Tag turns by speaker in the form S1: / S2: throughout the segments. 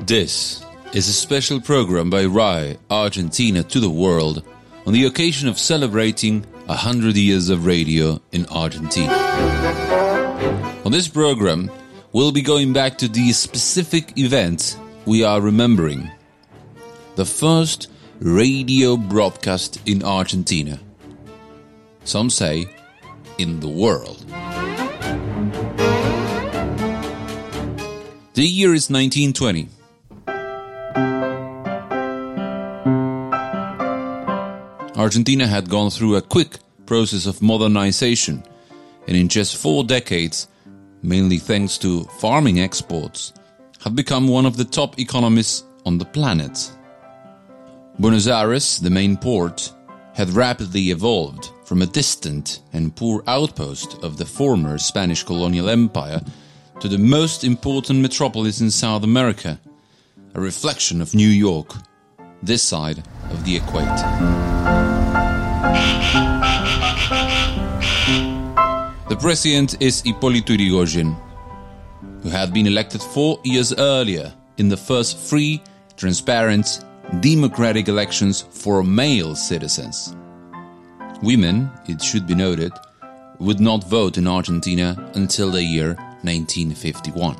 S1: This is a special program by RAI Argentina to the world on the occasion of celebrating 100 years of radio in Argentina. On this program, we'll be going back to the specific event we are remembering. The first radio broadcast in Argentina. Some say in the world. The year is 1920. Argentina had gone through a quick process of modernization, and in just 4 decades, mainly thanks to farming exports, had become one of the top economies on the planet. Buenos Aires, the main port, had rapidly evolved from a distant and poor outpost of the former Spanish colonial empire to the most important metropolis in South America, a reflection of New York, this side of the equator. The president is Hipólito Yrigoyen, who had been elected 4 years earlier in the first free, transparent, democratic elections for male citizens. Women, it should be noted, would not vote in Argentina until the year 1951.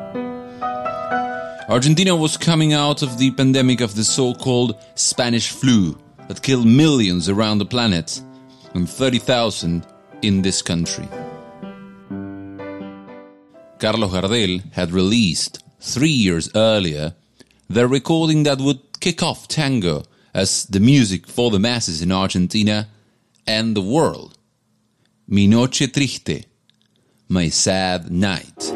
S1: Argentina was coming out of the pandemic of the so-called Spanish flu that killed millions around the planet and 30,000 in this country. Carlos Gardel had released 3 years earlier the recording that would kick off tango as the music for the masses in Argentina and the world. Mi noche triste, my sad night.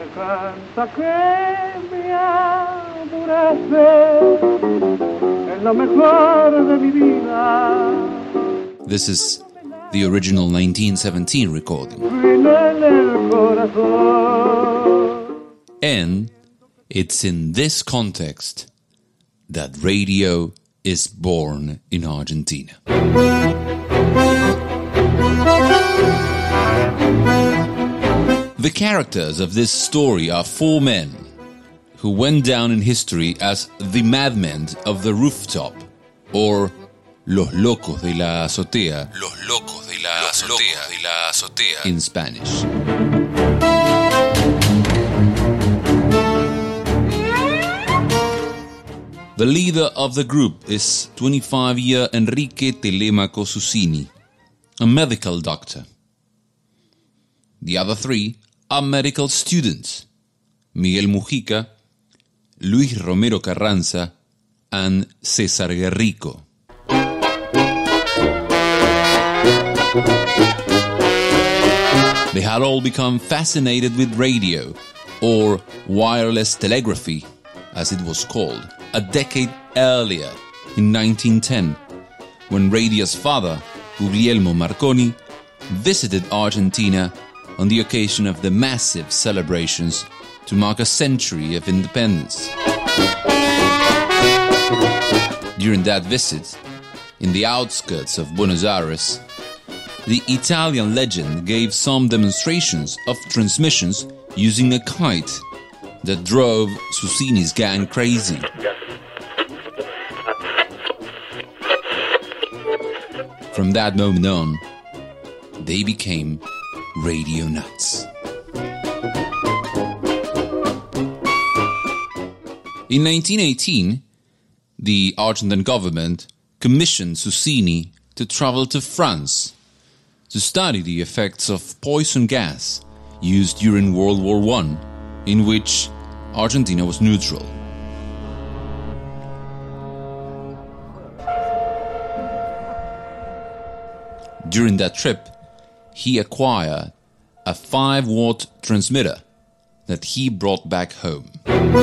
S1: This is the original 1917 recording. And it's in this context that radio is born in Argentina. The characters of this story are 4 men who went down in history as the madmen of the rooftop, or Los Locos de la Azotea, in Spanish. The leader of the group is 25-year Enrique Telemaco Susini, a medical doctor. The other 3 are medical students, Miguel Mujica, Luis Romero Carranza, and César Guerrico. They had all become fascinated with radio, or wireless telegraphy, as it was called, a decade earlier, in 1910, when radio's father, Guglielmo Marconi, visited Argentina on the occasion of the massive celebrations to mark a century of independence. During that visit, in the outskirts of Buenos Aires, the Italian legend gave some demonstrations of transmissions using a kite that drove Susini's gang crazy. From that moment on, they became radio nuts. In 1918, the Argentine government commissioned Susini to travel to France to study the effects of poison gas used during World War I, in which Argentina was neutral. During that trip, he acquired a 5-watt transmitter that he brought back home.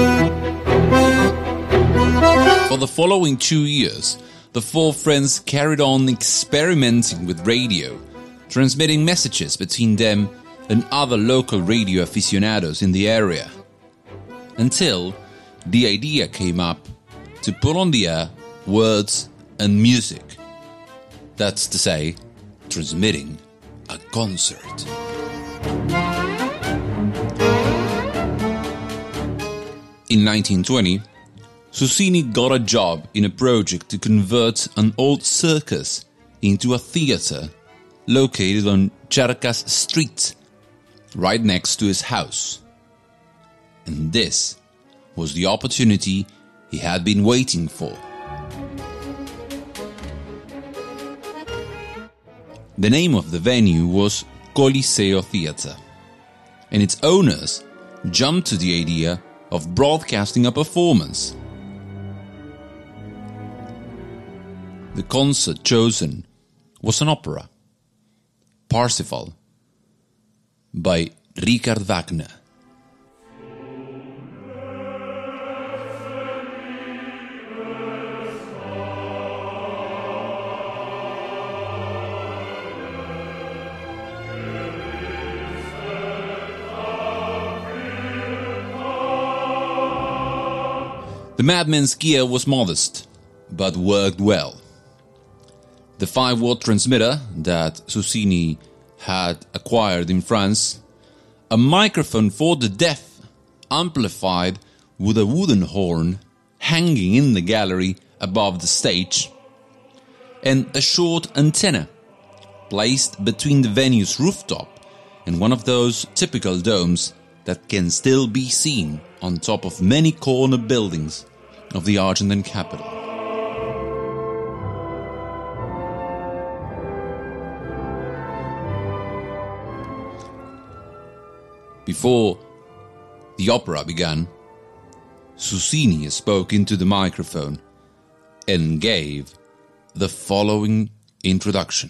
S1: For the following 2 years, the 4 friends carried on experimenting with radio, transmitting messages between them and other local radio aficionados in the area, until the idea came up to put on the air words and music. That's to say, transmitting a concert. In 1920, Susini got a job in a project to convert an old circus into a theater located on Cercas Street, right next to his house. And this was the opportunity he had been waiting for. The name of the venue was Coliseo Theatre, and its owners jumped to the idea of broadcasting a performance. The concert chosen was an opera, Parsifal, by Richard Wagner. The Madmen's gear was modest, but worked well. The 5-watt transmitter that Susini had acquired in France, a microphone for the deaf amplified with a wooden horn hanging in the gallery above the stage, and a short antenna placed between the venue's rooftop and one of those typical domes that can still be seen on top of many corner buildings of the Argentine capital. Before the opera began, Susini spoke into the microphone and gave the following introduction.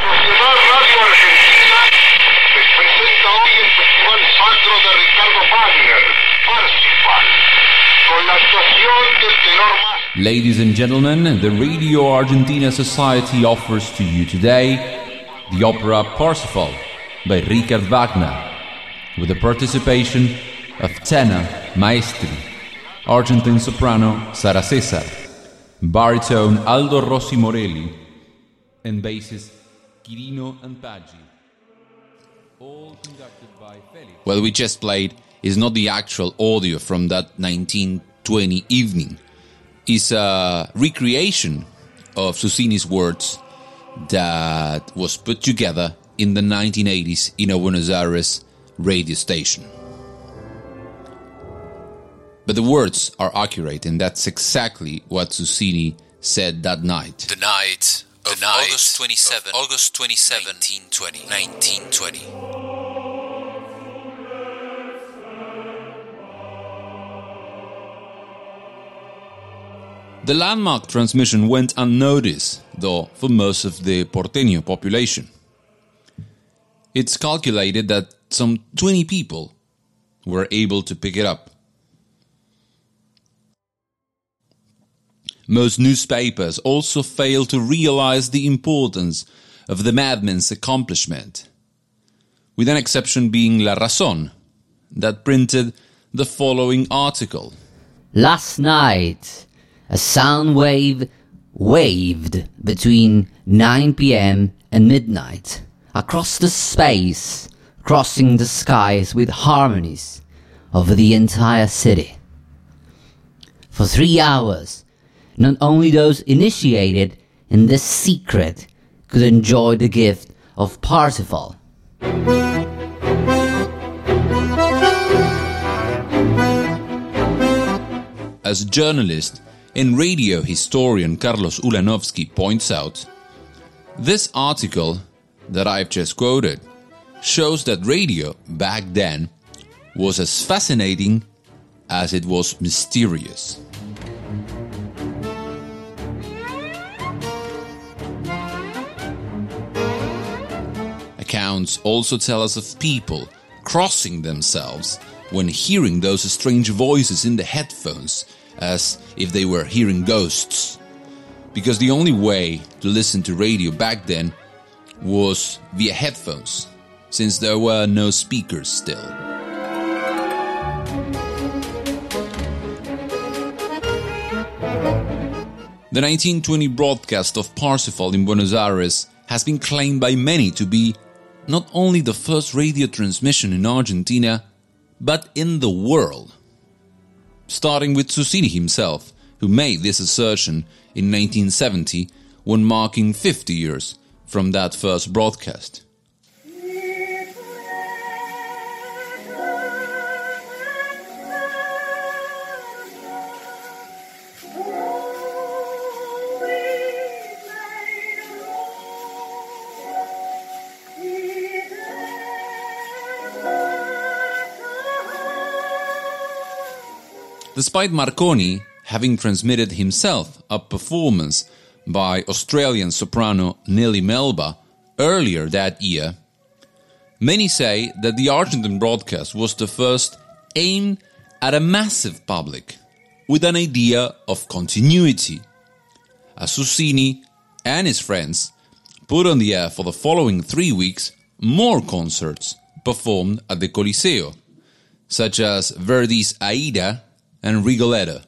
S1: Ladies and gentlemen, the Radio Argentina Society offers to you today the opera Parsifal by Richard Wagner, with the participation of tenor Maestri, Argentine soprano Sara Cesar, baritone Aldo Rossi Morelli, and bassist Quirino Ampaggi. All conducted by Felix. What we just played is not the actual audio from that 1920 evening. It's a recreation of Susini's words that was put together in the 1980s in a Buenos Aires radio station. But the words are accurate, and that's exactly what Susini said that night.
S2: The night of August 27, 1920.
S1: The landmark transmission went unnoticed, though, for most of the Porteño population. It's calculated that some 20 people were able to pick it up. Most newspapers also failed to realize the importance of the Madmen's accomplishment, with an exception being La Razón, that printed the following article.
S3: Last night, a sound wave waved between 9 p.m. and midnight across the space, crossing the skies with harmonies over the entire city. For 3 hours, not only those initiated in this secret could enjoy the gift of Parsifal.
S1: As journalist and radio historian Carlos Ulanovsky points out, this article that I've just quoted shows that radio back then was as fascinating as it was mysterious. Accounts also tell us of people crossing themselves when hearing those strange voices in the headphones, as if they were hearing ghosts. Because the only way to listen to radio back then was via headphones, since there were no speakers still. The 1920 broadcast of Parsifal in Buenos Aires has been claimed by many to be not only the first radio transmission in Argentina, but in the world. starting with Susini himself, who made this assertion in 1970 when marking 50 years from that first broadcast. Despite Marconi having transmitted himself a performance by Australian soprano Nellie Melba earlier that year, many say that the Argentine broadcast was the first aimed at a massive public with an idea of continuity, as Susini and his friends put on the air for the following 3 weeks more concerts performed at the Coliseo, such as Verdi's Aida and Rigoletto.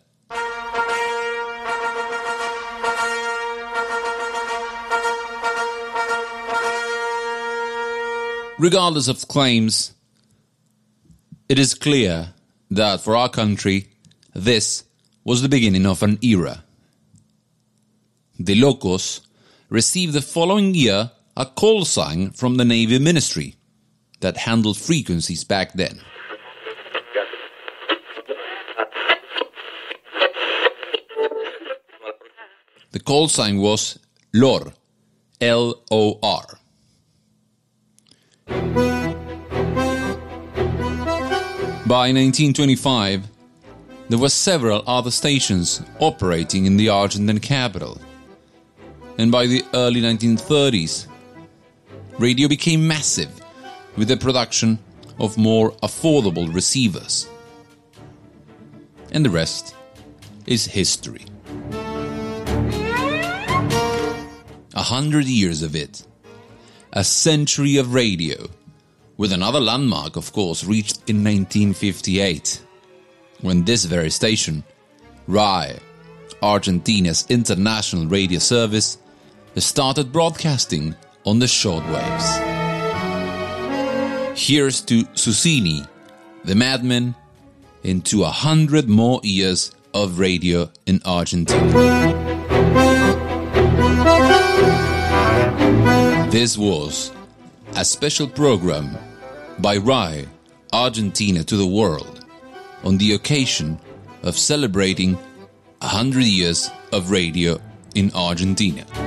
S1: Regardless of claims, it is clear that for our country, this was the beginning of an era. De Locos received the following year a call sign from the Navy Ministry that handled frequencies back then. The call sign was LOR, L-O-R. By 1925, there were several other stations operating in the Argentine capital. And by the early 1930s, radio became massive with the production of more affordable receivers. And the rest is history. 100 years of it. A century of radio, with another landmark, of course, reached in 1958, when this very station, RAI, Argentina's international radio service, started broadcasting on the shortwaves. Here's to Susini, the madman, into 100 more years of radio in Argentina. This was a special program by RAI, Argentina to the world, on the occasion of celebrating 100 years of radio in Argentina.